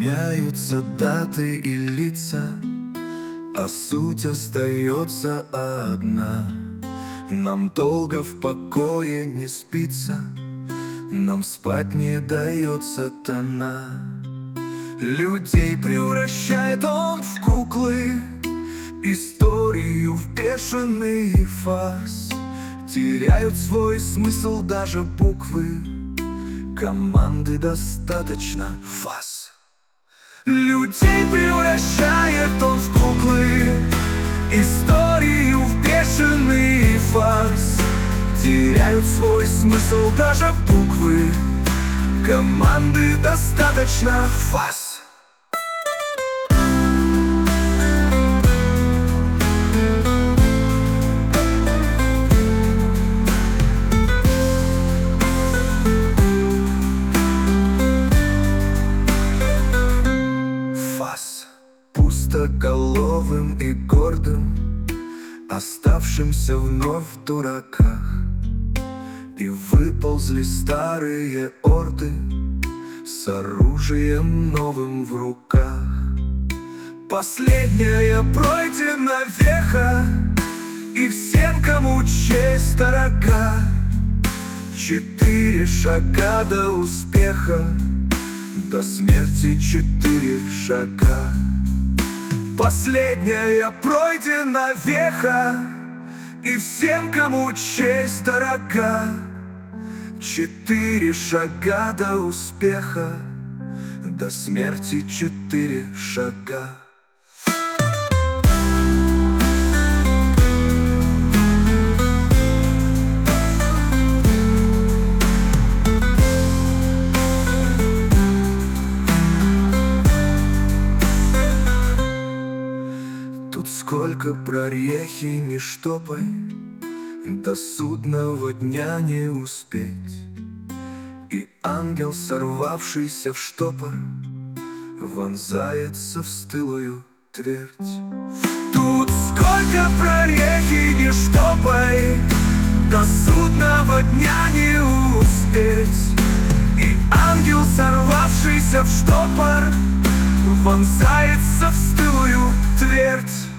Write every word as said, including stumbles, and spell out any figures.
Меняются даты и лица, а суть остается одна. Нам долго в покое не спится, нам спать не дает сатана. Людей превращает он в куклы, историю в бешеный фарс. Теряют свой смысл даже буквы, команды достаточно фас. Людей превращает он в куклы, историю в бешеный фарс. Теряют свой смысл даже буквы, команды достаточно фас. Пустоголовым и гордым, оставшимся вновь в дураках. И выползли старые орды с оружием новым в руках. Последняя пройдена веха, и всем, кому честь дорога. Четыре шага до успеха, до смерти четыре шага. Последняя пройдена веха, и всем, кому честь дорога. Четыре шага до успеха, до смерти четыре шага. Сколько прорехи не штопай, до судного дня не успеть. И ангел, сорвавшийся в штопор, вонзается в стылую твердь. Тут сколько прорехи не штопай, до судного дня не успеть. И ангел, сорвавшийся в штопор, вонзается в стылую твердь.